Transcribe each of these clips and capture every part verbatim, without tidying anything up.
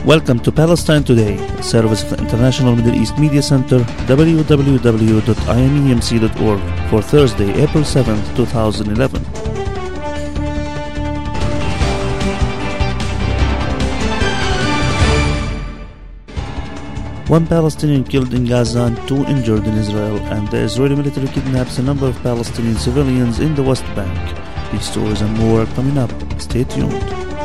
Welcome to Palestine Today, a service of the International Middle East Media Center, w w w dot i m e m c dot org, for Thursday, April seventh, twenty eleven. One Palestinian killed in Gaza and two injured in Israel, and the Israeli military kidnaps a number of Palestinian civilians in the West Bank. These stories and more are coming up. Stay tuned.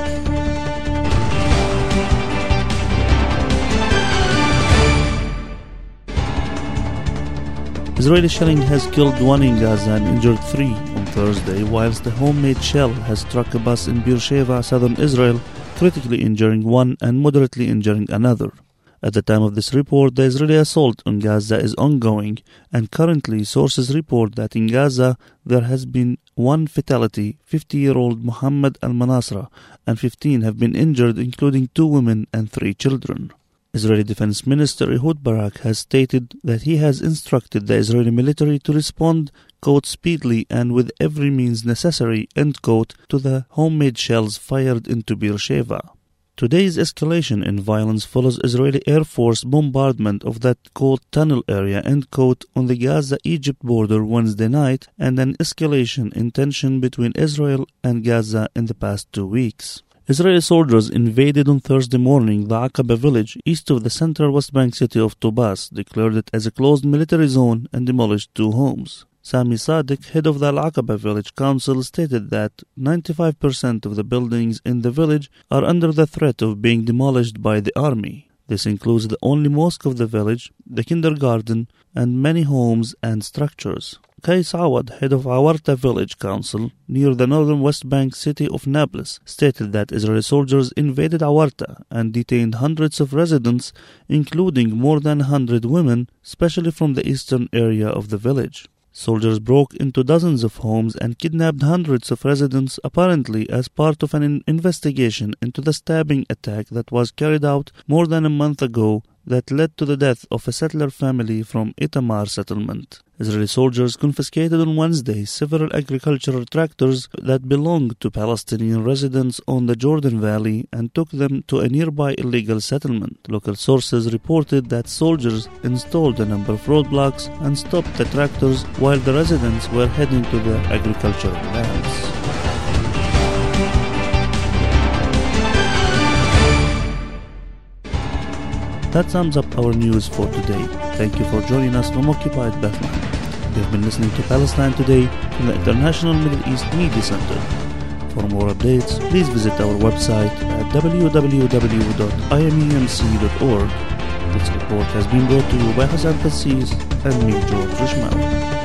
Israeli shelling has killed one in Gaza and injured three on Thursday, whilst the homemade shell has struck a bus in Beersheba, southern Israel, critically injuring one and moderately injuring another. At the time of this report, the Israeli assault on Gaza is ongoing, and currently sources report that in Gaza there has been one fatality, fifty-year-old Muhammad al-Manasra, and fifteen have been injured, including two women and three children. Israeli Defense Minister Ehud Barak has stated that he has instructed the Israeli military to respond, quote, speedily and with every means necessary, end quote, to the homemade shells fired into Beersheba. Today's escalation in violence follows Israeli Air Force bombardment of that, quote, tunnel area, end quote, on the Gaza-Egypt border Wednesday night, and an escalation in tension between Israel and Gaza in the past two weeks. Israeli soldiers invaded on Thursday morning the Aqaba village east of the central West Bank city of Tubas, declared it as a closed military zone, and demolished two homes. Sami Sadiq, head of the Al-Aqaba Village Council, stated that ninety-five percent of the buildings in the village are under the threat of being demolished by the army. This includes the only mosque of the village, the kindergarten, and many homes and structures. Qais Awad, head of Awarta Village Council, near the northern West Bank city of Nablus, stated that Israeli soldiers invaded Awarta and detained hundreds of residents, including more than one hundred women, especially from the eastern area of the village. Soldiers broke into dozens of homes and kidnapped hundreds of residents, apparently as part of an investigation into the stabbing attack that was carried out more than a month ago that led to the death of a settler family from Itamar settlement. Israeli soldiers confiscated on Wednesday several agricultural tractors that belonged to Palestinian residents on the Jordan Valley and took them to a nearby illegal settlement. Local sources reported that soldiers installed a number of roadblocks and stopped the tractors while the residents were heading to their agricultural lands. That sums up our news for today. Thank you for joining us from Occupied Bethlehem. You've been listening to Palestine Today from the International Middle East Media Center. For more updates, please visit our website at w w w dot i m e m c dot org. This report has been brought to you by Hassan Tassis and me, George Rishmael.